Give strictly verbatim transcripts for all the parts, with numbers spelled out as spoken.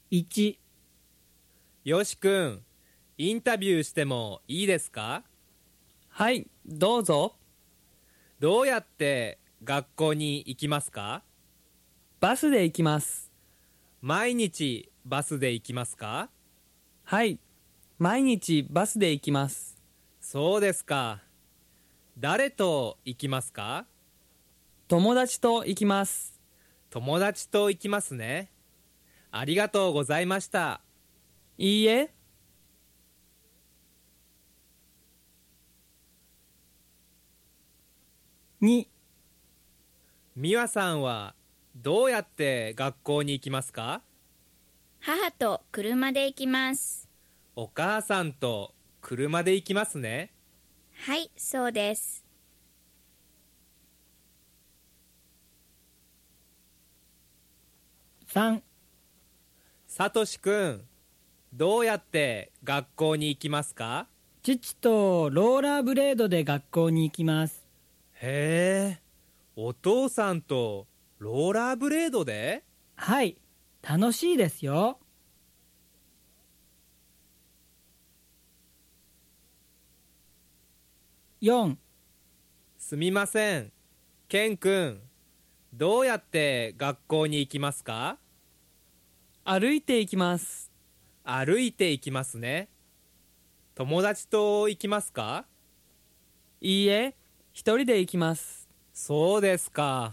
いち、 よしくん、インタビューしてもいいですか？ はい、どうぞ。 どうやって学校に行きますか？ バスで行きます。 毎日バスで行きますか？ はい、毎日バスで行きます。 そうですか。誰と行きますか？ 友達と行きます。 友達と行きますね。ありがとうございました。 いいえ。に、 みわさんはどうやって学校に行きますか？ 母と車で行きます。 お母さんと車で行きますね。 はい、そうです。 さん、 さとしくん、どうやって学校に行きますか？ 父とローラーブレードで学校に行きます。 へえ、お父さんとローラーブレードで？ はい、楽しいですよ。よん、 すみません、ケンくん、どうやって学校に行きますか？ 歩いて行きます。 歩いて行きますね。友達と行きますか？ いいえ、一人で行きます。 そうですか。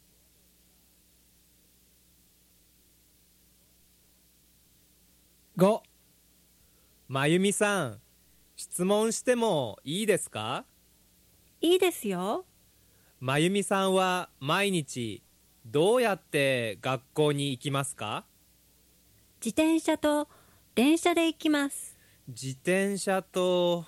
ご、 まゆみさん、質問してもいいですか？ いいですよ。 まゆみさんは毎日どうやって学校に行きますか？ 自転車と電車で行きます。 自転車と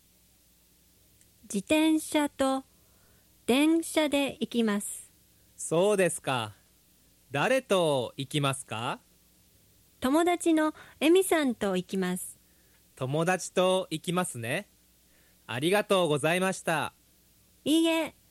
自転車と電車で行きます。 そうですか。誰と行きますか？ 友達のエミさんと行きます。 友達と行きますね。ありがとうございました。 いいえ。